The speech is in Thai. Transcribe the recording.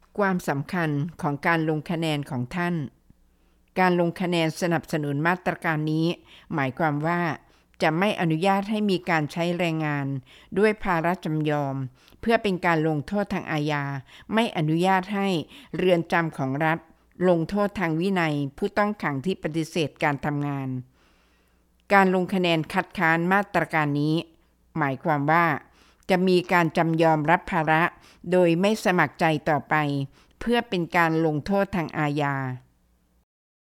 ความสำคัญของการลงคะแนนของท่านการลงคะแนนสนับสนุนมาตรการนี้หมายความว่าจะไม่อนุญาตให้มีการใช้แรงงานด้วยภาระจำยอมเพื่อเป็นการลงโทษทางอาญาไม่อนุญาตให้เรือนจำของรัฐลงโทษทางวินัยผู้ต้องขังที่ปฏิเสธการทำงานการลงคะแนนคัดค้านมาตรการนี้หมายความว่าจะมีการจำยอมรับภาระโดยไม่สมัครใจต่อไปเพื่อเป็นการลงโทษทางอาญา